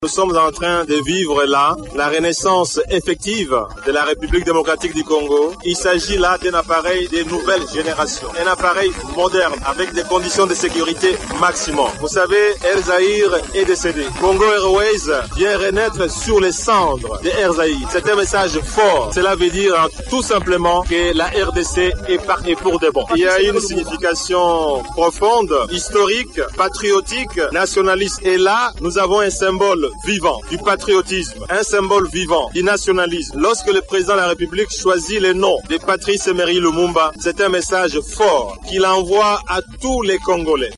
Nous sommes en train de vivre là la renaissance effective de la République démocratique du Congo. Il s'agit là d'un appareil de nouvelle génération, un appareil moderne avec des conditions de sécurité maximum. Vous savez, Air Zahir est décédé. Congo Airways vient renaître sur les cendres de Air Zahir. C'est un message fort. Cela veut dire tout simplement que la RDC est pour de bon. Il y a une signification profonde, historique, patriotique, nationaliste. Et là, nous avons un symbole vivant du patriotisme, un symbole vivant du nationalisme. Lorsque le président de la République choisit le nom de Patrice Emery Lumumba, c'est un message fort qu'il envoie à tous les Congolais.